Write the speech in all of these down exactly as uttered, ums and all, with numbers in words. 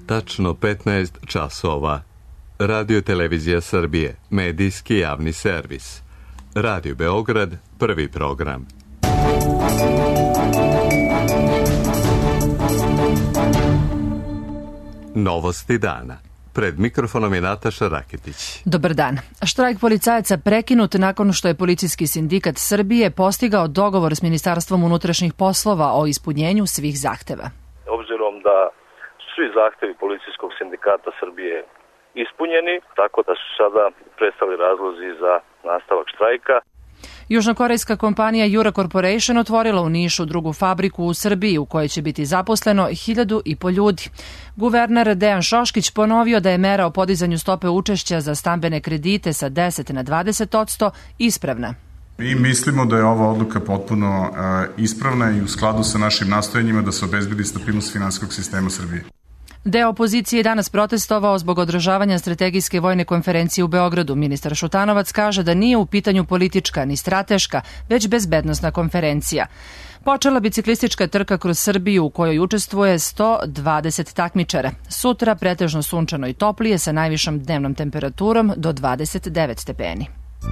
Tačno petnaest časova. Radio Televizija Srbije, medijski javni servis. Radio Beograd, prvi program. Novosti dana. Pred mikrofonom je Nataša Raketić. Dobar dan. Štrajk policajaca prekinut nakon što je Policijski sindikat Srbije postigao dogovor s Ministarstvom unutrašnjih poslova o ispunjenju svih zahteva. Obzirom da svi zahtevi Policijskog sindikata Srbije ispunjeni, tako da su sada prestali razlozi za nastavak štrajka. Južnokorejska kompanija Jura Corporation otvorila u Nišu drugu fabriku u Srbiji u kojoj će biti zaposleno hiljadu i po ljudi. Guverner Dejan Šoškić ponovio da je mera o podizanju stope učešća za stambene kredite sa deset na dvadeset odsto ispravna. Mi mislimo da je ova odluka potpuno uh, ispravna i u skladu sa našim nastojanjima da se obezbedi stabilnost finansijskog sistema Srbije. Deo opozicije je danas protestovao zbog održavanja strategijske vojne konferencije u Beogradu. Ministar Šutanovac kaže da nije u pitanju politička ni strateška, već bezbednosna konferencija. Počela biciklistička trka kroz Srbiju u kojoj učestvuje sto dvadeset takmičara. Sutra pretežno sunčano i toplije sa najvišom dnevnom temperaturom do dvadeset devet stepeni.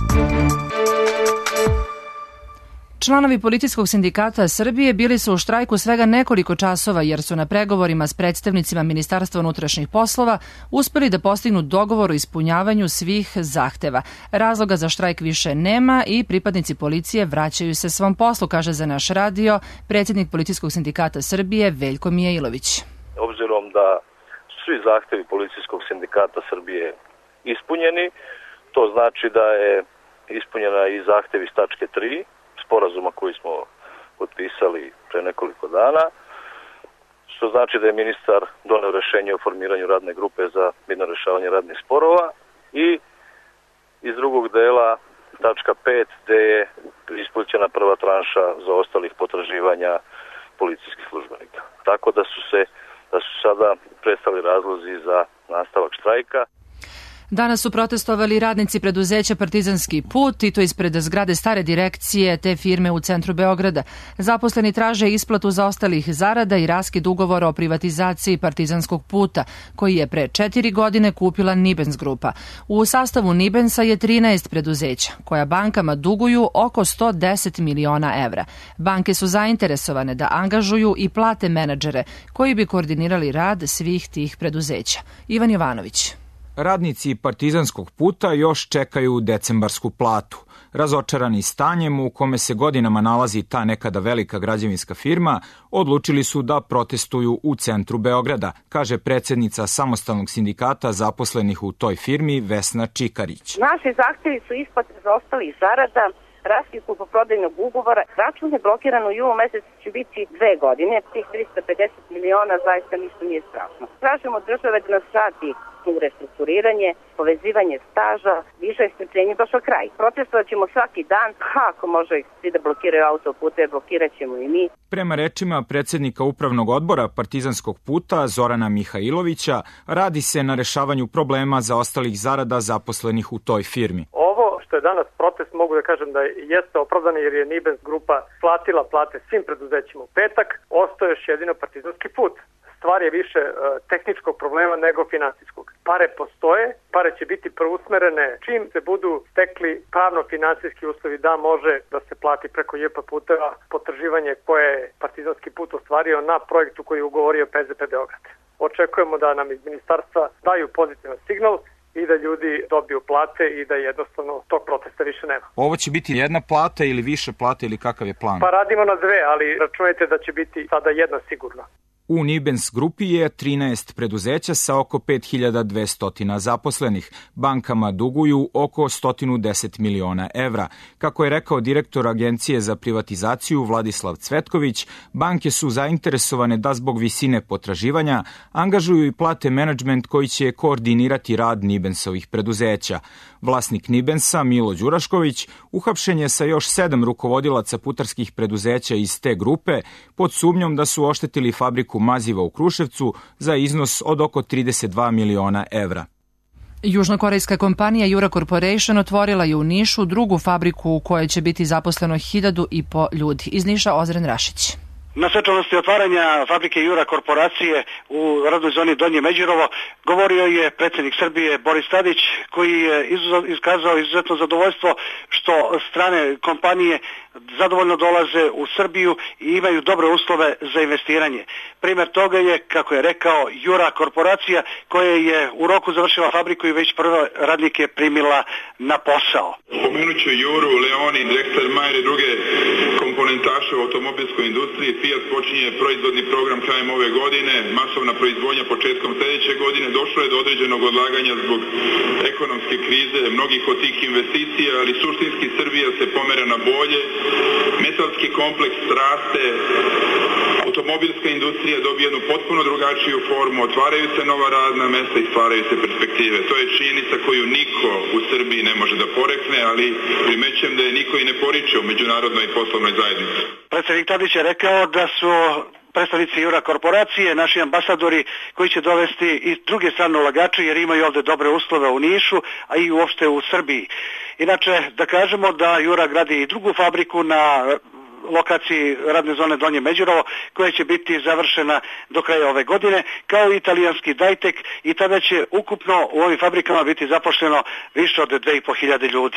Članovi Policijskog sindikata Srbije bili su u štrajku svega nekoliko časova jer su na pregovorima s predstavnicima Ministarstva unutrašnjih poslova uspeli da postignu dogovor o ispunjavanju svih zahteva. Razloga za štrajk više nema i pripadnici policije vraćaju se svom poslu, kaže za naš radio predsjednik Policijskog sindikata Srbije Veljko Mijailović. Obzirom da svi zahtevi Policijskog sindikata Srbije ispunjeni, to znači da je ispunjena i zahtev iz tačke tri sporazuma koji smo potpisali pre nekoliko dana, što znači da je ministar doneo rešenje o formiranju radne grupe za mirno rešavanje radnih sporova i iz drugog dela tačka pet gde je isplaćena prva tranša za ostalih potraživanja policijskih službenika. Tako da su se da su sada prestali razlozi za nastavak štrajka. Danas su protestovali radnici preduzeća Partizanski put i to ispred zgrade stare direkcije te firme u centru Beograda. Zaposleni traže isplatu zaostalih zarada i raskid ugovora o privatizaciji Partizanskog puta, koji je pre četiri godine kupila Nibens grupa. U sastavu Nibensa je trinaest preduzeća, koja bankama duguju oko sto deset miliona evra. Banke su zainteresovane da angažuju i plate menadžere, koji bi koordinirali rad svih tih preduzeća. Ivan Jovanović. Radnici Partizanskog puta još čekaju decembarsku platu. Razočarani stanjem u kome se godinama nalazi ta nekada velika građevinska firma, odlučili su da protestuju u centru Beograda, kaže predsjednica samostalnog sindikata zaposlenih u toj firmi Vesna Čikarić. Naši zahtevi su isplate zaostalih zarada, raskid kupoprodajnog ugovora. Račun je blokiran u julu mesecu, će biti dve godine. Tih trista pedeset miliona zaista ništa nije strašno. Tražimo od države da nas radi u restrukturiranje, povezivanje staža, više strpljenje, došao kraj. Protestovat ćemo svaki dan, ha, ako može svi da blokiraju autopute, blokirat ćemo i mi. Prema rečima predsjednika upravnog odbora Partizanskog puta Zorana Mihajlovića, radi se na rešavanju problema zaostalih zarada zaposlenih u toj firmi. Ovo što je danas protest, mogu da kažem da jeste opravdano jer je Nibens grupa platila plate svim preduzećima u petak, ostao još jedino Partizanski put. Stvar je više uh, tehničkog problema nego finansijskog. Pare postoje, pare će biti preusmerene čim se budu stekli pravno-finansijski uslovi da može da se plati preko J P puteva potraživanje koje je Partizanski put ostvario na projektu koji je ugovorio P Z P Beograd. Očekujemo da nam iz ministarstva daju pozitivan signal i da ljudi dobiju plate i da jednostavno tog protesta više nema. Ovo će biti jedna plata ili više plata ili kakav je plan? Pa radimo na dve, ali računajte da će biti sada jedna sigurna. U Nibens grupi je trinaest preduzeća sa oko pet hiljada dvesta zaposlenih. Bankama duguju oko sto deset miliona evra. Kako je rekao direktor Agencije za privatizaciju Vladislav Cvetković, banke su zainteresovane da zbog visine potraživanja angažuju i plate menadžment koji će koordinirati rad Nibensovih preduzeća. Vlasnik Nibensa, Milo Đurašković, uhapšen je sa još sedam rukovodilaca putarskih preduzeća iz te grupe pod sumnjom da su oštetili fabriku maziva u Kruševcu za iznos od oko trideset dva miliona evra. Južnokorejska kompanija Jura Corporation otvorila je u Nišu drugu fabriku u kojoj će biti zaposleno hiljadu i po ljudi. Iz Niša Ozren Rašić. Na svečanosti otvaranja fabrike Jura korporacije u radnoj zoni Donje Međerovo govorio je predsjednik Srbije Boris Tadić, koji je iskazao izuzetno zadovoljstvo što strane kompanije zadovoljno dolaze u Srbiju i imaju dobre uslove za investiranje. Primjer toga je, kako je rekao, Jura korporacija koja je u roku završila fabriku i već prve radnike primila na posao. Spomenut ću Juru, Leoni, Drexel, Mayer i druge komponentaše u automobilskoj industriji. Fiat počinje proizvodni program krajem ove godine, masovna proizvodnja početkom sljedeće godine. Došlo je do određenog odlaganja zbog ekonomske krize mnogih od tih investicija, ali suštinski Srbija se pomera na bolje. Metalski kompleks raste, automobilska industrija dobije jednu potpuno drugačiju formu, otvaraju se nova radna mesta i stvaraju se perspektive. To je činjenica koju niko u Srbiji ne može da porekne, ali primećujem da je niko i ne poriče u međunarodnoj poslovnoj zajednici. Predsjednik Tadić je rekao da su predstavnici Jura korporacije, naši ambasadori koji će dovesti i druge strane ulagače jer imaju ovde dobre uslove u Nišu, a i uopšte u Srbiji. Inače, da kažemo da Jura gradi i drugu fabriku na lokaciji radne zone Donje Međerovo, koja će biti završena do kraja ove godine, kao i italijanski Dajtek, i tada će ukupno u ovim fabrikama biti zaposleno više od dve i po hiljade ljudi.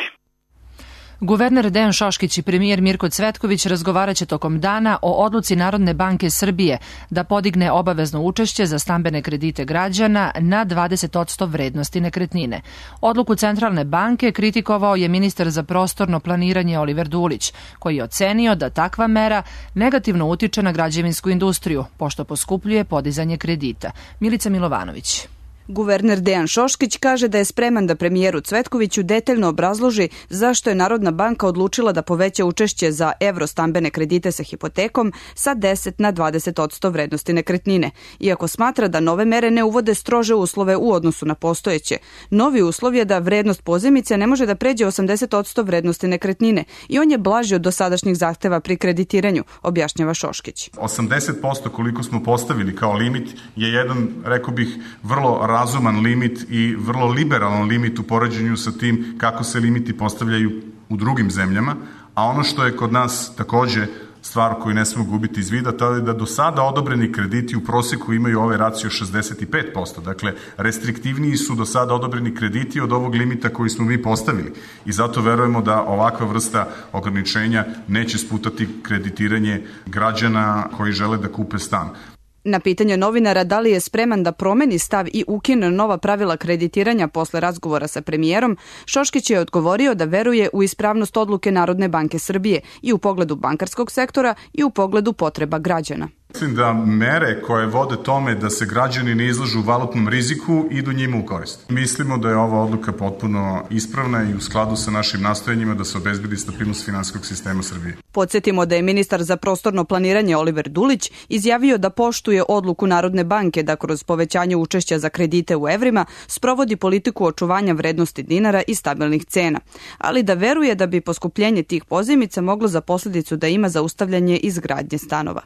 Guverner Dejan Šoškić i premijer Mirko Cvetković razgovarat će tokom dana o odluci Narodne banke Srbije da podigne obavezno učešće za stambene kredite građana na dvadeset posto vrednosti nekretnine. Odluku Centralne banke kritikovao je ministar za prostorno planiranje Oliver Dulić, koji je ocenio da takva mera negativno utiče na građevinsku industriju, pošto poskupljuje podizanje kredita. Milica Milovanović. Guverner Dejan Šoškić kaže da je spreman da premijeru Cvetkoviću detaljno obrazloži zašto je Narodna banka odlučila da poveća učešće za evro stambene kredite sa hipotekom sa deset na dvadeset posto vrednosti nekretnine. Iako smatra da nove mere ne uvode strože uslove u odnosu na postojeće. Novi uslov je da vrednost pozajmice ne može da pređe osamdeset posto vrednosti nekretnine i on je blaži od dosadašnjih zahteva pri kreditiranju, objašnjava Šoškić. osamdeset posto koliko smo postavili kao limit je jedan, rekao bih, vrlo razuman limit i vrlo liberalan limit u poređenju sa tim kako se limiti postavljaju u drugim zemljama, a ono što je kod nas takođe stvar koju ne smemo gubiti iz vida, to je da do sada odobreni krediti u proseku imaju ovaj racio šezdeset pet posto. Dakle, restriktivniji su do sada odobreni krediti od ovog limita koji smo mi postavili. I zato verujemo da ovakva vrsta ograničenja neće sputati kreditiranje građana koji žele da kupe stan. Na pitanje novinara da li je spreman da promeni stav i ukine nova pravila kreditiranja posle razgovora sa premijerom, Šoškić je odgovorio da veruje u ispravnost odluke Narodne banke Srbije i u pogledu bankarskog sektora i u pogledu potreba građana. Mislim da mere koje vode tome da se građani ne izlažu valutnom riziku idu njima u korist. Mislimo da je ova odluka potpuno ispravna i u skladu sa našim nastojanjima da se obezbedi stabilnost finansijskog sistema Srbije. Podsjetimo da je ministar za prostorno planiranje Oliver Dulić izjavio da poštuje odluku Narodne banke da kroz povećanje učešća za kredite u evrima sprovodi politiku očuvanja vrednosti dinara i stabilnih cena, ali da veruje da bi poskupljenje tih pozajmica moglo za posljedicu da ima zaustavljanje izgradnje stanova.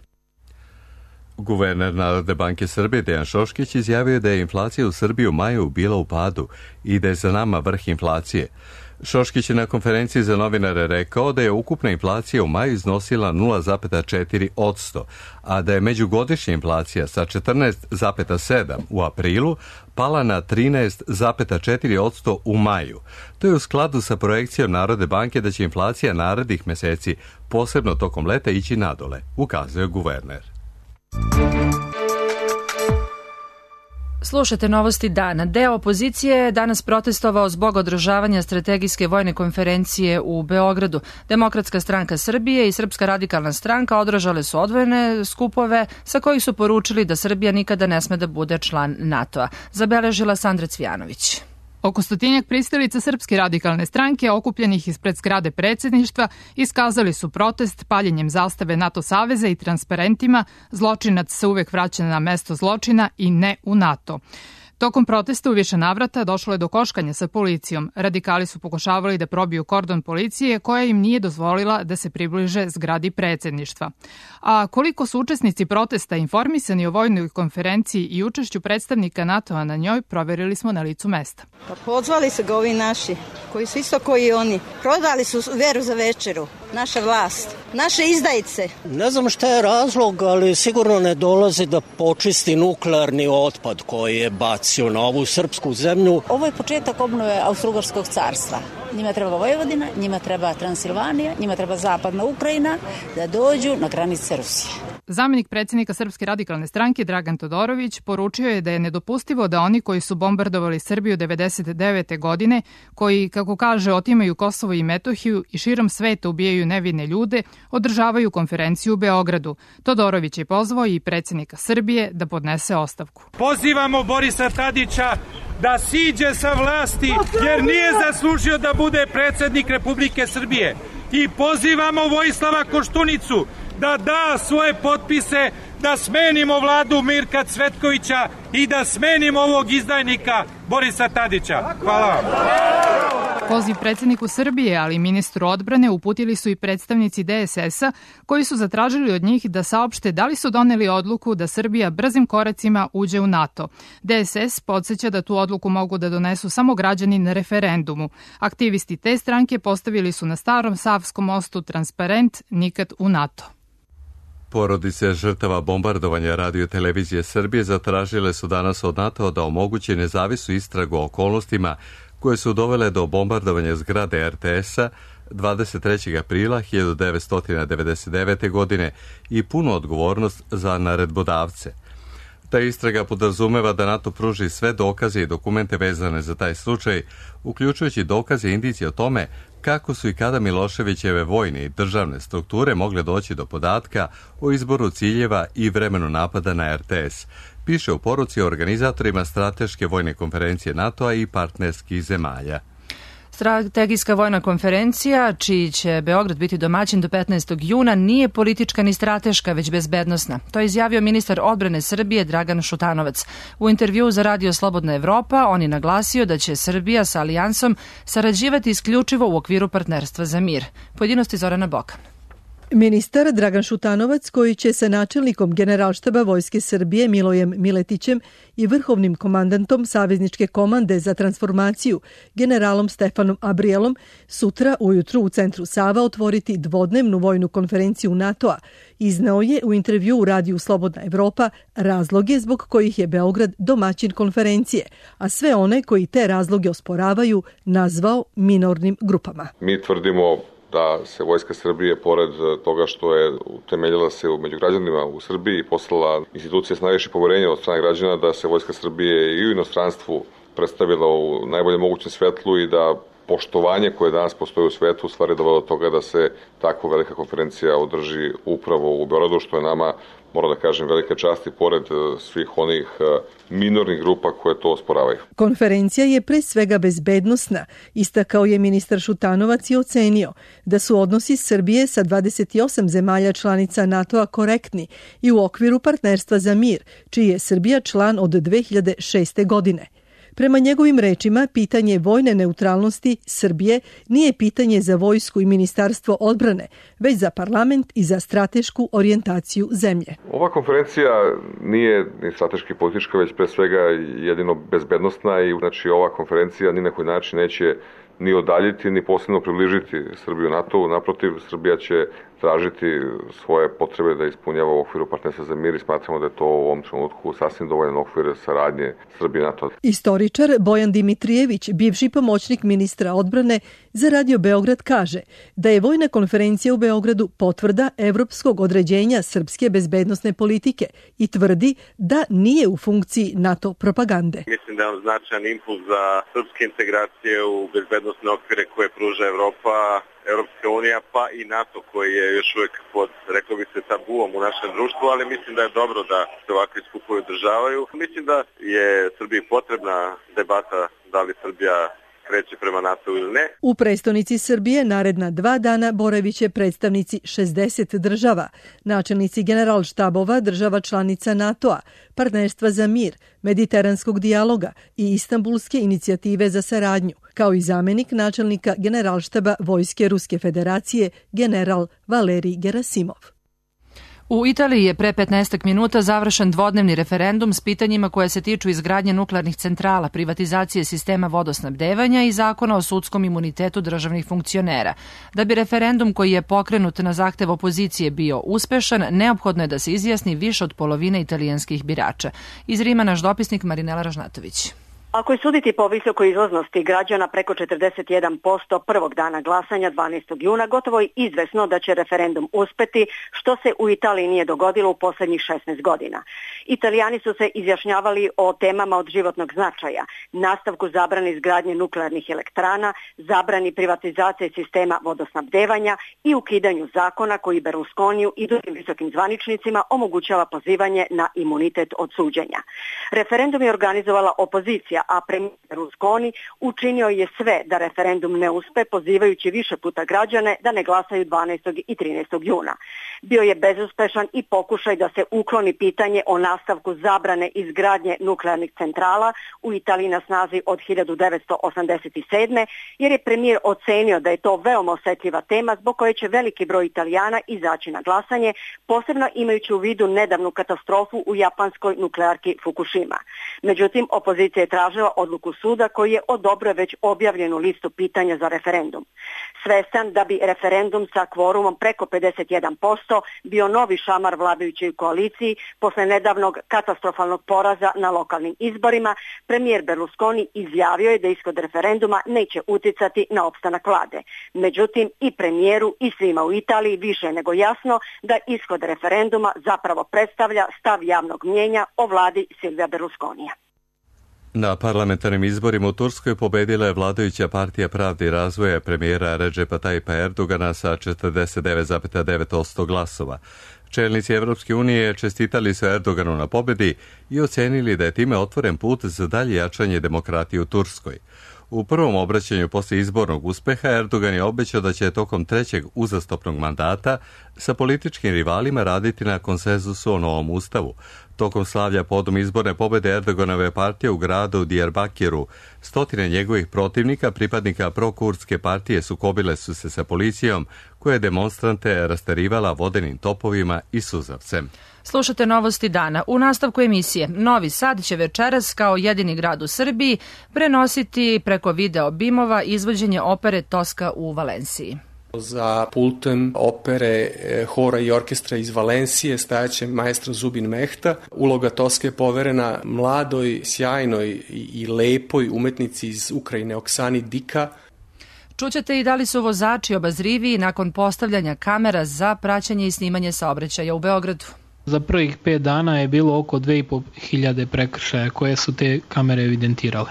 Guverner Narodne banke Srbije Dejan Šoškić izjavio da je inflacija u Srbiji u maju bila u padu i da je za nama vrh inflacije. Šoškić je na konferenciji za novinare rekao da je ukupna inflacija u maju iznosila nula zarez četiri posto, a da je međugodišnja inflacija sa četrnaest zarez sedam u aprilu pala na trinaest zarez četiri posto u maju. To je u skladu sa projekcijom Narodne banke da će inflacija narednih meseci, posebno tokom leta, ići nadole, ukazuje guverner. Slušate novosti dana. Deo opozicije je danas protestovao zbog održavanja strategijske vojne konferencije u Beogradu. Demokratska stranka Srbije i Srpska radikalna stranka održale su odvojene skupove sa kojih su poručili da Srbija nikada ne sme da bude član NATO-a. Zabeležila Sandra Cvijanović. Oko stotinjak pristalica Srpske radikalne stranke okupljenih ispred zgrade predsjedništva iskazali su protest paljenjem zastave NATO saveza i transparentima "Zločinac se uvek vraća na mesto zločina i ne u NATO". Tokom protesta u više navrata došlo je do koškanja sa policijom. Radikali su pokušavali da probiju kordon policije koja im nije dozvolila da se približe zgradi predsjedništva. A koliko su učesnici protesta informisani o vojnoj konferenciji i učešću predstavnika NATO-a na njoj, proverili smo na licu mesta. Pa pozvali su ga ovi naši, koji su isto koji oni. Prodali su veru za večeru. naša vlast, naše izdajice. Ne znam šta je razlog, ali sigurno ne dolazi da počisti nuklearni otpad koji je bacio na ovu srpsku zemlju. Ovo je početak obnove Austro-Ugarskog carstva. Njima treba Vojvodina, njima treba Transilvanija, njima treba zapadna Ukrajina da dođu na granice Rusije. Zamenik predsjednika Srpske radikalne stranke Dragan Todorović poručio je da je nedopustivo da oni koji su bombardovali Srbiju devedeset devete. godine, koji, kako kaže, otimaju Kosovo i Metohiju i širom sveta ubijaju nevine ljude, održavaju konferenciju u Beogradu. Todorović je pozvao i predsjednika Srbije da podnese ostavku. Pozivamo Borisa Tadića da siđe sa vlasti jer nije zaslužio da bude predsjednik Republike Srbije. I pozivamo Vojislava Koštunicu da da svoje potpise da smenimo vladu Mirka Cvetkovića i da smenimo ovog izdajnika Borisa Tadića. Hvala vam. Poziv predsjedniku Srbije, ali i ministru odbrane uputili su i predstavnici D S S-a koji su zatražili od njih da saopšte da li su doneli odluku da Srbija brzim koracima uđe u NATO. D S S podsjeća da tu odluku mogu da donesu samo građani na referendumu. Aktivisti te stranke postavili su na starom Savskom mostu transparent "Nikad u NATO". Porodice žrtava bombardovanja Radio televizije Srbije zatražile su danas od NATO da omogući nezavisnu istragu o okolnostima koje su dovele do bombardovanja zgrade R T S-a dvadeset trećeg aprila hiljadu devetsto devedeset devete. godine i punu odgovornost za naredbodavce. Ta istraga podrazumeva da NATO pruži sve dokaze i dokumente vezane za taj slučaj, uključujući dokaze i indicije o tome kako su i kada Miloševićeve vojne i državne strukture mogle doći do podatka o izboru ciljeva i vremenu napada na R T S, piše u poruci organizatorima strateške vojne konferencije NATO-a i partnerskih zemalja. Strategijska vojna konferencija, čiji će Beograd biti domaćin do petnaestog juna, nije politička ni strateška, već bezbednosna. To je izjavio ministar odbrane Srbije Dragan Šutanovac. U intervjuu za Radio Slobodna Evropa on je naglasio da će Srbija sa alijansom sarađivati isključivo u okviru partnerstva za mir. Pojedinosti Zorana Bokan. Ministar Dragan Šutanovac, koji će sa načelnikom Generalštaba Vojske Srbije Milojem Miletićem i vrhovnim komandantom Savezničke komande za transformaciju generalom Stefanom Abrielom sutra ujutru u centru Sava otvoriti dvodnevnu vojnu konferenciju NATO-a, izneo je u intervju u Radiju Slobodna Evropa razloge zbog kojih je Beograd domaćin konferencije, a sve one koji te razloge osporavaju nazvao minornim grupama. Mi tvrdimo da se Vojska Srbije, pored toga što je utemeljila se među građanima u Srbiji i poslala institucije s najviše poverenja od strane građana, da se Vojska Srbije i u inostranstvu predstavila u najboljem mogućem svetlu i da poštovanje koje danas postoji u svetu u stvari dovelo do toga da se takva velika konferencija održi upravo u Beogradu, što je nama, moram da kažem, velika čast i pored svih onih minornih grupa koje to osporavaju. Konferencija je pre svega bezbednosna, istakao je ministar Šutanovac i ocenio da su odnosi Srbije sa dvadeset osam zemalja članica NATO-a korektni i u okviru partnerstva za mir, čiji je Srbija član od dve hiljade šeste. godine. Prema njegovim rečima, pitanje vojne neutralnosti Srbije nije pitanje za vojsku i ministarstvo odbrane, već za parlament i za stratešku orijentaciju zemlje. Ova konferencija nije ni strateški politička, već pre svega jedino bezbednostna i znači ova konferencija ni na koji način neće ni odaljiti, ni posebno približiti Srbiju NATO-u. Naprotiv, Srbija će tražiti svoje potrebe da ispunjava u okviru partnerstva za mir i smatramo da je to u ovom trenutku sasvim dovoljan okvir saradnje Srbije i NATO. Istoričar Bojan Dimitrijević, bivši pomoćnik ministra odbrane za Radio Beograd, kaže da je vojna konferencija u Beogradu potvrda evropskog određenja srpske bezbednosne politike i tvrdi da nije u funkciji NATO propagande. Mislim da je značajan impuls za srpske integracije u bezbednosne okvire koje pruža Evropa, Evropska unija, pa i NATO koji je još uvijek pod, rekao bi se, tabuom u našem društvu, ali mislim da je dobro da se ovakvi skupovi održavaju. Mislim da je Srbiji potrebna debata da li Srbija kreće prema NATO ili ne. U prestonici Srbije naredna dva dana boraviće predstavnici šezdeset država, načelnici generalštabova država članica NATO-a, partnerstva za mir, mediteranskog dijaloga i Istanbulske inicijative za saradnju, kao i zamenik načelnika generalštaba Vojske Ruske federacije general Valerij Gerasimov. U Italiji je pre petnaestak minuta završen dvodnevni referendum s pitanjima koje se tiču izgradnje nuklearnih centrala, privatizacije sistema vodosnabdevanja i zakona o sudskom imunitetu državnih funkcionera. Da bi referendum koji je pokrenut na zahtev opozicije bio uspešan, neophodno je da se izjasni više od polovine italijanskih birača. Iz Rima naš dopisnik Marinela Ražnatović. Ako je suditi po visokoj izlaznosti građana preko četrdeset jedan posto prvog dana glasanja dvanaestog juna, gotovo je izvesno da će referendum uspeti, što se u Italiji nije dogodilo u poslednjih šesnaest godina. Italijani su se izjašnjavali o temama od životnog značaja, nastavku zabrane izgradnje nuklearnih elektrana, zabrani privatizacije sistema vodosnabdevanja i ukidanju zakona koji Berlusconiju i drugim visokim zvaničnicima omogućava pozivanje na imunitet od suđenja. Referendum je organizovala opozicija, a premijer Berlusconi učinio je sve da referendum ne uspe, pozivajući više puta građane da ne glasaju dvanaestog i trinaestog juna. Bio je bezuspešan i pokušaj da se ukloni pitanje o nastavku zabrane izgradnje nuklearnih centrala u Italiji na snazi od hiljadu devetsto osamdeset sedme. jer je premijer ocenio da je to veoma osetljiva tema zbog koje će veliki broj Italijana izaći na glasanje, posebno imajući u vidu nedavnu katastrofu u japanskoj nuklearki Fukushima. Međutim, opozicija je tražila odluku suda koji je odobrio već objavljenu listu pitanja za referendum. Svestan da bi referendum sa kvorumom preko pedeset jedan posto bio novi šamar vladajućoj koaliciji posle nedavnog katastrofalnog poraza na lokalnim izborima, premijer Berlusconi izjavio je da ishod referenduma neće uticati na opstanak vlade. Međutim, i premijeru i svima u Italiji više je nego jasno da ishod referenduma zapravo predstavlja stav javnog mnjenja o vladi Silvija Berlusconija. Na parlamentarnim izborima u Turskoj pobedila je vladajuća partija Pravde i razvoja premijera Redžepa Tajipa Erdogana sa četrdeset devet zarez devet posto glasova. Čelnici Evropske unije čestitali su Erdoganu na pobedi i ocenili da je time otvoren put za dalje jačanje demokratije u Turskoj. U prvom obraćanju posle izbornog uspeha Erdogan je obećao da će tokom trećeg uzastopnog mandata sa političkim rivalima raditi na konsenzusu o novom ustavu. Tokom slavlja podom izborne pobede Erdoganove partije u gradu Diyarbakiru, stotine njegovih protivnika, pripadnika prokurdske partije, sukobile su se sa policijom koja je demonstrante rasterivala vodenim topovima i suzavcem. Slušate novosti dana. U nastavku emisije Novi Sad će večeras kao jedini grad u Srbiji prenositi preko video bimova izvođenje opere Toska u Valenciji. Za pultom opere, hora i orkestra iz Valencije stajaće maestro Zubin Mehta. Uloga Toske je poverena mladoj, sjajnoj i lepoj umetnici iz Ukrajine Oksani Dika. Čućete i da li su vozači obazriviji nakon postavljanja kamera za praćenje i snimanje saobraćaja u Beogradu. Za prvih pet dana je bilo oko dve i po hiljade prekršaja koje su te kamere evidentirale.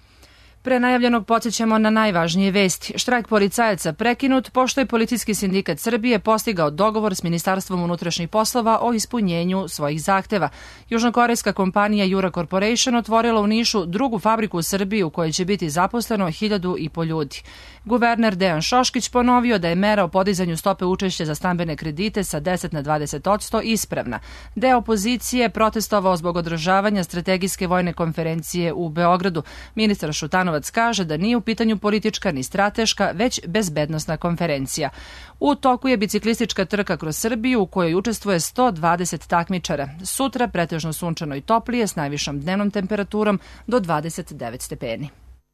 Pre najavljenog podsjećamo na najvažnije vesti. Štrajk policajaca prekinut pošto je Policijski sindikat Srbije postigao dogovor s Ministarstvom unutrašnjih poslova o ispunjenju svojih zahteva. Južnokorejska kompanija Jura Corporation otvorila u Nišu drugu fabriku u Srbiji u kojoj će biti zaposleno hiljadu i po ljudi. Guverner Dejan Šoškić ponovio da je mera o podizanju stope učešća za stambene kredite sa deset na dvadeset posto ispravna. Deo opozicije protestovao zbog održavanja strategijske vojne konferencije u Beogradu. Ministar Šutanovac kaže da nije u pitanju politička ni strateška, već bezbednosna konferencija. U toku je biciklistička trka kroz Srbiju u kojoj učestvuje sto dvadeset takmičara. Sutra pretežno sunčano i toplije s najvišom dnevnom temperaturom do dvadeset devet stepeni.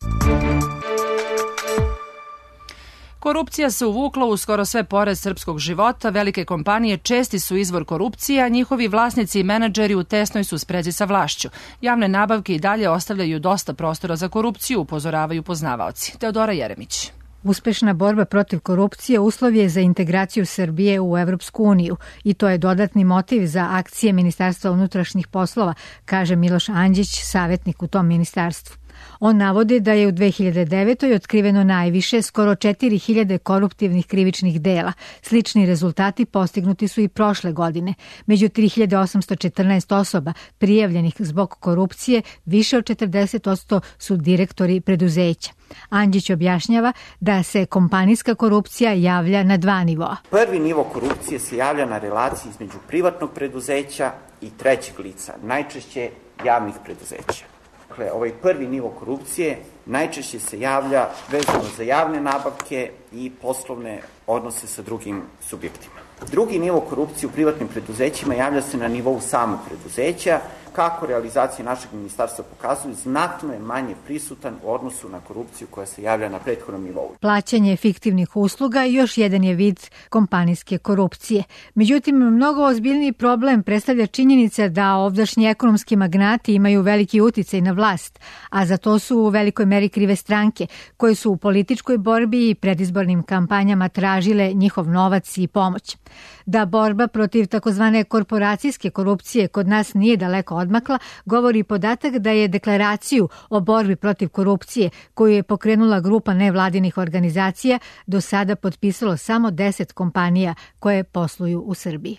Korupcija se uvukla u skoro sve pore srpskog života, velike kompanije česti su izvor korupcije, a njihovi vlasnici i menadžeri u tesnoj su sprezi sa vlašću. Javne nabavke i dalje ostavljaju dosta prostora za korupciju, upozoravaju poznavaoci. Teodora Jeremić. Uspešna borba protiv korupcije uslov je za integraciju Srbije u Evropsku uniju i to je dodatni motiv za akcije Ministarstva unutrašnjih poslova, kaže Miloš Anđić, savjetnik u tom ministarstvu. On navodi da je u dve hiljade devetoj otkriveno najviše, skoro četiri hiljade koruptivnih krivičnih dela. Slični rezultati postignuti su i prošle godine. Među tri hiljade osamsto četrnaest osoba prijavljenih zbog korupcije, više od četrdeset posto su direktori preduzeća. Anđić objašnjava da se kompanijska korupcija javlja na dva nivoa. Prvi nivo korupcije se javlja na relaciji između privatnog preduzeća i trećeg lica, najčešće javnih preduzeća. Dakle, ovaj prvi nivo korupcije najčešće se javlja vezano za javne nabavke i poslovne odnose sa drugim subjektima. Drugi nivo korupcije u privatnim preduzećima javlja se na nivou samog preduzeća. Kako realizacije našeg ministarstva pokazuju, znatno je manje prisutan u odnosu na korupciju koja se javlja na prethodnom nivou. Plaćanje fiktivnih usluga još jedan je vid kompanijske korupcije. Međutim, mnogo ozbiljniji problem predstavlja činjenica da ovdašnji ekonomski magnati imaju veliki uticaj na vlast, a za to su u velikoj meri krive stranke, koje su u političkoj borbi i predizbornim kampanjama tražile njihov novac i pomoć. Da borba protiv takozvane korporacijske korupcije kod nas nije daleko odmakla, govori podatak da je deklaraciju o borbi protiv korupcije koju je pokrenula grupa nevladinih organizacija do sada potpisalo samo deset kompanija koje posluju u Srbiji.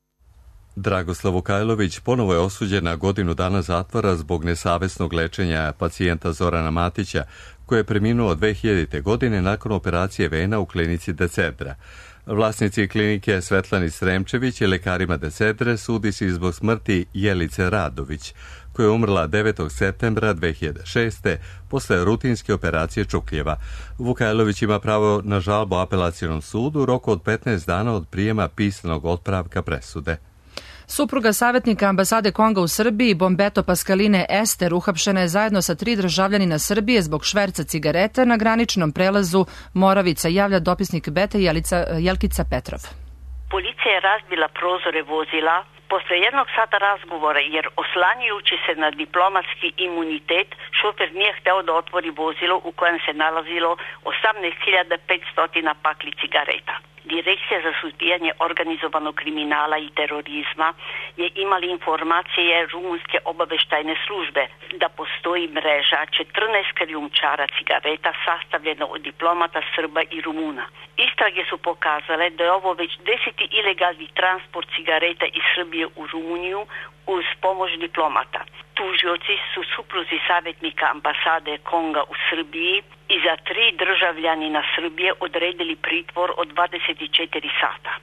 Dragoslav Vukajlović ponovo je osuđen na godinu dana zatvora zbog nesavesnog lečenja pacijenta Zorana Matića, koji je preminuo dve hiljadite. godine nakon operacije vena u klinici Decedra. Vlasnici klinike Svetlani Sremčević i lekarima Decedre sudi se zbog smrti Jelice Radović, koja je umrla devetog septembra dve hiljade šeste. posle rutinske operacije čukljeva. Vukajlović ima pravo na žalbu apelacionom sudu u roku od petnaest dana od prijema pisanog otpravka presude. Supruga savjetnika ambasade Konga u Srbiji, Bombeto Paskaline Ester, uhapšena je zajedno sa tri državljanina Srbije zbog šverca cigareta na graničnom prelazu Moravica, javlja dopisnik Beta Jelica, Jelkica Petrov. Policija je razbila prozore vozila posle jednog sata razgovora, jer oslanjajući se na diplomatski imunitet, šofer nije hteo da otvori vozilo u kojem se nalazilo osamnaest hiljada petsto pakli cigareta. Direkcija za suzbijanje organizovanog kriminala i terorizma je imala informacije rumunske obaveštajne službe da postoji mreža četrnaest krijumčara cigareta sastavljena od diplomata Srba i Rumuna. Istrage su pokazale da je ovo već deseti ilegalni transport cigareta iz Srbije u Rumuniju uz pomoć diplomata. Tužioci su supruzi savjetnika ambasade Konga u Srbiji i za tri državljanina Srbije odredili pritvor od dvadeset četiri sata.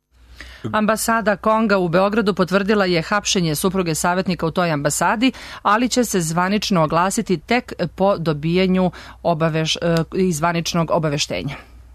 Ambasada Konga u Beogradu potvrdila je hapšenje supruge savjetnika u toj ambasadi, ali će se zvanično oglasiti tek po dobijanju obaveš, i zvaničnog obaveštenja.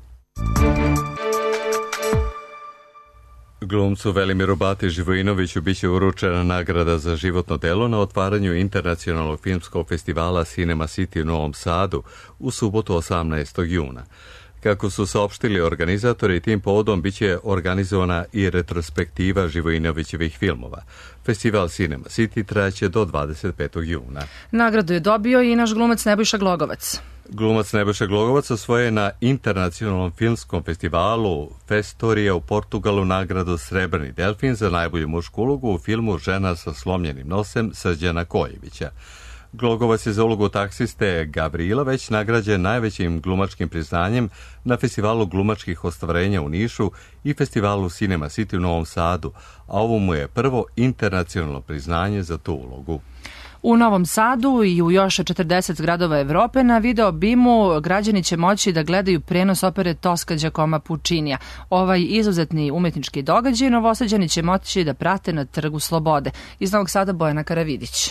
Glumcu Velimiru Bati Živojinoviću biće uručena nagrada za životno delo na otvaranju internacionalnog filmskog festivala Cinema City u Novom Sadu u subotu osamnaestog juna. Kako su saopštili organizatori, tim povodom biće organizovana i retrospektiva Živojinovićevih filmova. Festival Cinema City trajaće do dvadeset petog juna. Nagradu je dobio i naš glumac Nebojša Glogovac. Glumac Nebojša Glogovac osvoje na internacionalnom filmskom festivalu Festorija u Portugalu nagradu Srebrni delfin za najbolju mušku ulogu u filmu Žena sa slomljenim nosem Srđana Kojevića. Glogovac je za ulogu taksiste Gavrila već nagrađen najvećim glumačkim priznanjem na festivalu glumačkih ostvarenja u Nišu i festivalu Cinema City u Novom Sadu, a ovo mu je prvo internacionalno priznanje za tu ulogu. U Novom Sadu i u još četrdeset gradova Evrope na video bimu građani će moći da gledaju prenos opere Tosca Giacomo Puccinija. Ovaj izuzetni umetnički događaj Novosađani će moći da prate na Trgu Slobode. Iz Novog Sada Bojana Karavidić.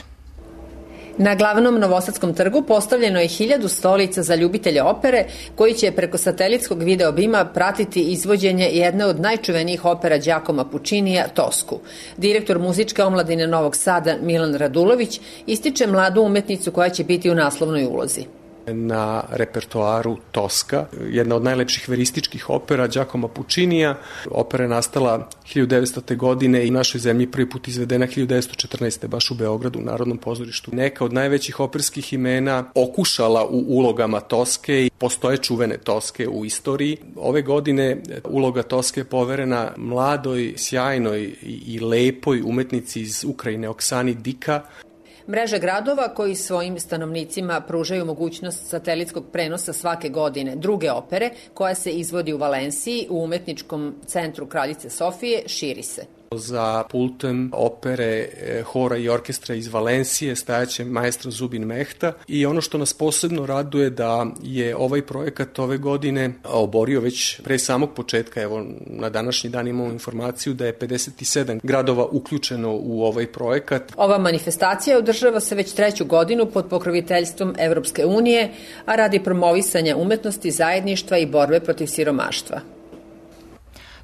Na glavnom Novosadskom trgu postavljeno je hiljadu stolica za ljubitelje opere koji će preko satelitskog videobima pratiti izvođenje jedne od najčuvenijih opera Giacoma Puccinija, Tosku. Direktor muzičke omladine Novog Sada Milan Radulović ističe mladu umetnicu koja će biti u naslovnoj ulozi. Na repertoaru Tosca, jedna od najlepših verističkih opera Giacomo Puccinija. Opera je nastala hiljadu devetstote. godine i u našoj zemlji prvi put izvedena hiljadu devetsto četrnaeste. baš u Beogradu, u Narodnom pozorištu. Neka od najvećih operskih imena okušala u ulogama Toske i postoje čuvene Toske u istoriji. Ove godine uloga Toske je poverena mladoj, sjajnoj i lepoj umetnici iz Ukrajine Oksani Dika. Mreža gradova koji svojim stanovnicima pružaju mogućnost satelitskog prenosa svake godine druge opere koja se izvodi u Valenciji u umetničkom centru Kraljice Sofije širi se. Za pultem opere, hora i orkestra iz Valencije stajaće maestro Zubin Mehta i ono što nas posebno raduje da je ovaj projekat ove godine oborio već pre samog početka. Evo, na današnji dan imamo informaciju da je pedeset sedam gradova uključeno u ovaj projekat. Ova manifestacija održava se već treću godinu pod pokroviteljstvom Evropske unije, a radi promovisanja umetnosti, zajedništva i borbe protiv siromaštva.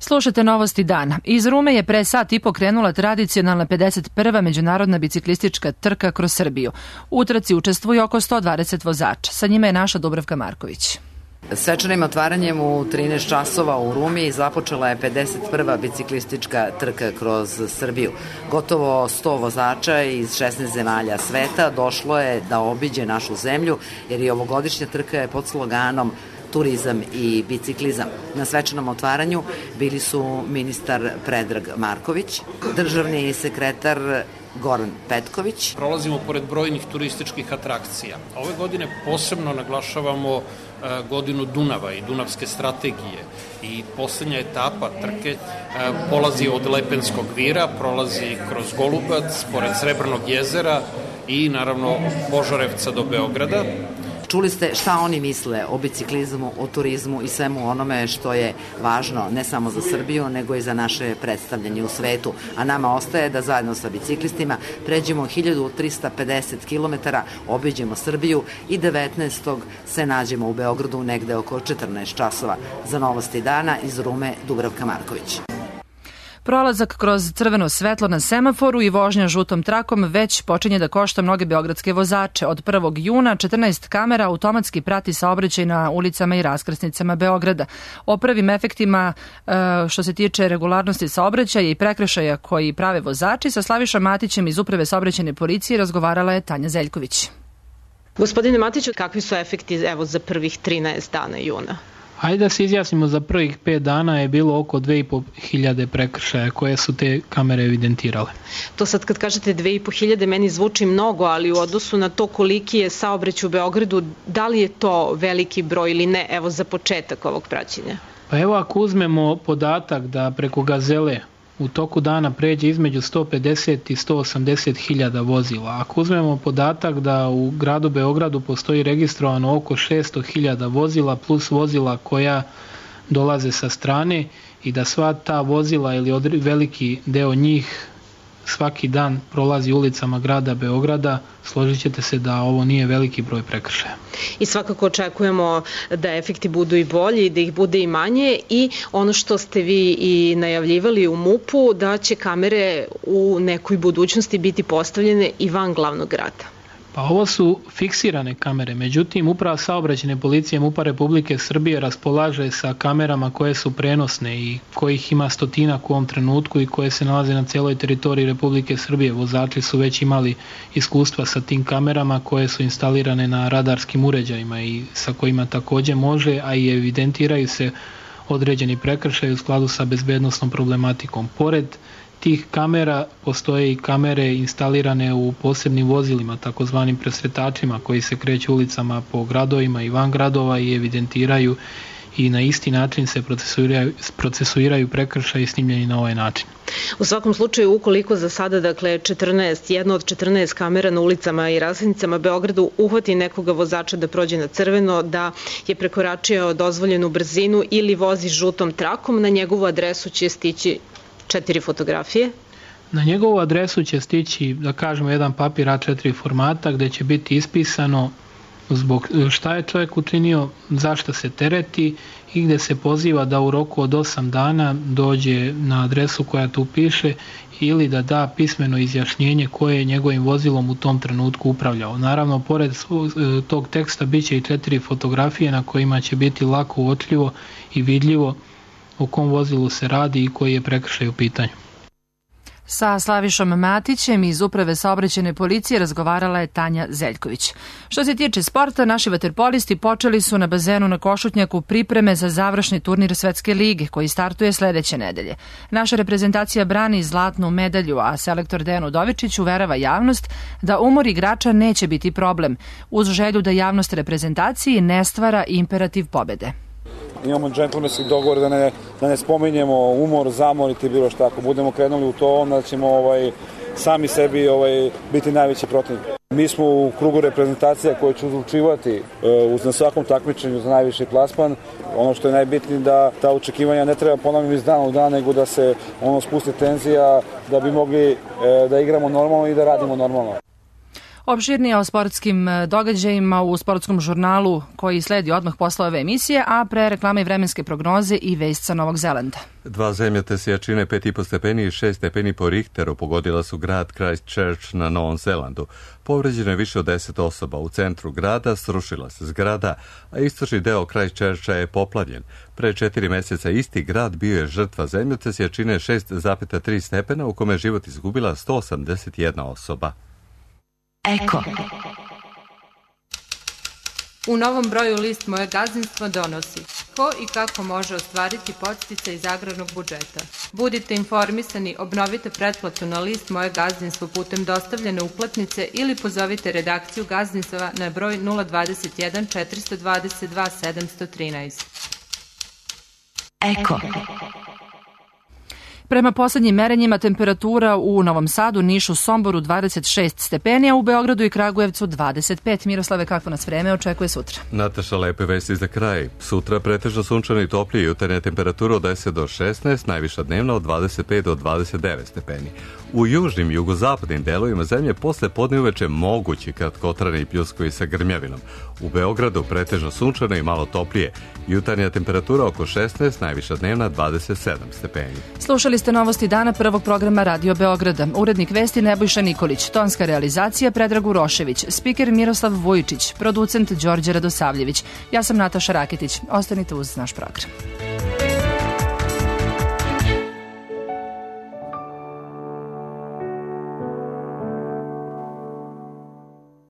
Slušate Novosti dana. Iz Rume je pre sat i po krenula tradicionalna pedeset prva međunarodna biciklistička trka kroz Srbiju. U trci učestvuje oko sto dvadeset vozača. Sa njima je naša Dubravka Marković. Svečanim otvaranjem u trinaest časova u Rumi započela je pedeset prva biciklistička trka kroz Srbiju. Gotovo sto vozača iz šesnaest zemalja sveta došlo je da obiđe našu zemlju, jer i ovogodišnja trka je pod sloganom turizam i biciklizam. Na svečanom otvaranju bili su ministar Predrag Marković, državni sekretar Goran Petković. Prolazimo pored brojnih turističkih atrakcija. Ove godine posebno naglašavamo godinu Dunava i Dunavske strategije i poslednja etapa trke polazi od Lepenskog vira, prolazi kroz Golubac, pored Srebrnog jezera i naravno Požarevca do Beograda. Čuli ste šta oni misle o biciklizmu, o turizmu i svemu onome što je važno ne samo za Srbiju, nego i za naše predstavljanje u svetu. A nama ostaje da zajedno sa biciklistima pređemo hiljadu trista pedeset kilometara, obiđemo Srbiju i devetnaestog se nađemo u Beogradu negde oko četrnaest časova. Za Novosti dana iz Rume, Dubravka Marković. Prolazak kroz crveno svetlo na semaforu i vožnja žutom trakom već počinje da košta mnoge beogradske vozače. Od prvog juna četrnaest kamera automatski prati saobraćaj na ulicama i raskrsnicama Beograda. O prvim efektima što se tiče regularnosti saobraćaja i prekršaja koji prave vozači sa Slavišom Matićem iz Uprave saobraćajne policije razgovarala je Tanja Zeljković. Gospodine Matiću, kakvi su efekti evo za prvih trinaest dana juna? Hajde da se izjasnimo, za prvih pet dana je bilo oko dve i po hiljade prekršaja koje su te kamere evidentirale. To sad kad kažete dve i po hiljade meni zvuči mnogo, ali u odnosu na to koliki je saobraćaj u Beogradu, da li je to veliki broj ili ne, evo za početak ovog praćenja? Pa evo ako uzmemo podatak da preko Gazele u toku dana pređe između sto pedeset i sto osamdeset hiljada vozila. Ako uzmemo podatak da u gradu Beogradu postoji registrovano oko šesto hiljada vozila plus vozila koja dolaze sa strane i da sva ta vozila ili veliki deo njih svaki dan prolazi ulicama grada Beograda, složit ćete se da ovo nije veliki broj prekršaja. I svakako očekujemo da efekti budu i bolji, da ih bude i manje i ono što ste vi i najavljivali u MUP-u, da će kamere u nekoj budućnosti biti postavljene i van glavnog grada. Pa ovo su fiksirane kamere, međutim Uprava saobraćajne policije MUP-a Republike Srbije raspolaže sa kamerama koje su prenosne i kojih ima stotinak u ovom trenutku i koje se nalaze na celoj teritoriji Republike Srbije. Vozači su već imali iskustva sa tim kamerama koje su instalirane na radarskim uređajima i sa kojima takođe može, a i evidentiraju se određeni prekršaj u skladu sa bezbednosnom problematikom. Pored tih kamera postoje i kamere instalirane u posebnim vozilima, takozvanim presretačima koji se kreću ulicama po gradovima i van gradova i evidentiraju i na isti način se procesuiraju, procesuiraju prekršaji snimljeni na ovaj način. U svakom slučaju, ukoliko za sada, dakle, četrnaest, jedna od četrnaest kamera na ulicama i raskrsnicama Beogradu uhvati nekoga vozača da prođe na crveno, da je prekoračio dozvoljenu brzinu ili vozi žutom trakom, na njegovu adresu će stići četiri fotografije. Na njegovu adresu će stići, da kažemo, jedan papir A četiri formata gde će biti ispisano zbog šta je čovjek učinio, zašto se tereti i gde se poziva da u roku od osam dana dođe na adresu koja tu piše ili da da pismeno izjašnjenje koje je njegovim vozilom u tom trenutku upravljao. Naravno, pored tog teksta bit će i četiri fotografije na kojima će biti lako uočljivo i vidljivo o kom vozilu se radi i koji je prekršaj u pitanju. Sa Slavišom Matićem iz Uprave saobraćajne policije razgovarala je Tanja Zeljković. Što se tiče sporta, naši vaterpolisti počeli su na bazenu na Košutnjaku pripreme za završni turnir Svetske lige koji startuje sledeće nedelje. Naša reprezentacija brani zlatnu medalju, a selektor Dejan Udovičić uverava javnost da umor igrača neće biti problem, uz želju da javnost reprezentaciji ne stvara imperativ pobede. Imamo džentlmenski dogovor da ne, da ne spominjemo umor, zamor i bilo šta. Ako budemo krenuli u to, onda ćemo ovaj, sami sebi ovaj, biti najveći protivnik. Mi smo u krugu reprezentacija koje će odlučivati uz na svakom takmičenju za najviši plasman. Ono što je najbitnije da ta očekivanja ne treba ponavljati iz dana u dan, nego da se ono spusti tenzija da bi mogli da igramo normalno i da radimo normalno. Opširnije o sportskim događajima u sportskom žurnalu koji sledi odmah posle ove emisije, a pre reklame i vremenske prognoze i vest sa Novog Zelanda. Dva zemljotresa jačine pet i po stepeni i šest stepeni po Richteru pogodila su grad Christchurch na Novom Zelandu. Povređeno je više od deset osoba. U centru grada srušila se zgrada, a istočni deo Christchurcha je poplavljen. Pre četiri meseca isti grad bio je žrtva zemljotresa jačine šest zarez tri stepena u kome je život izgubila sto osamdeset jedna osoba. Eko. U novom broju list Moje gazdinstvo donosi ko i kako može ostvariti podsticaj iz agrarnog budžeta. Budite informisani, obnovite pretplatu na list Moje gazdinstvo putem dostavljene uplatnice ili pozovite redakciju gazdinstva na broj nula dvadeset jedan četiristo dvadeset dva sedamsto trinaest. Eko. Prema poslednjim merenjima temperatura u Novom Sadu, Nišu, Somboru dvadeset šest stepeni, a u Beogradu i Kragujevcu dvadeset pet. Miroslave, kako nas vreme očekuje sutra? Nataša, lepe vesti za kraj. Sutra pretežno sunčano i toplije, jutarnja temperatura od deset do šesnaest, najviša dnevna od dvadeset pet do dvadeset devet stepeni. U južnim i jugozapadnim delovima zemlje posle podne uveče mogući kratkotrajni pljuskovi sa grmljavinom. U Beogradu pretežno sunčano i malo toplije, jutarnja temperatura oko šesnaest, najviša dnevna dvadeset sedam stepeni. Slušali ste novosti dana prvog programa Radio Beograda. Urednik vesti Nebojša Nikolić, tonska realizacija Predrag Urošević, spiker Miroslav Vujičić, producent Đorđe Radosavljević. Ja sam Nataša Raketić. Ostanite uz naš program.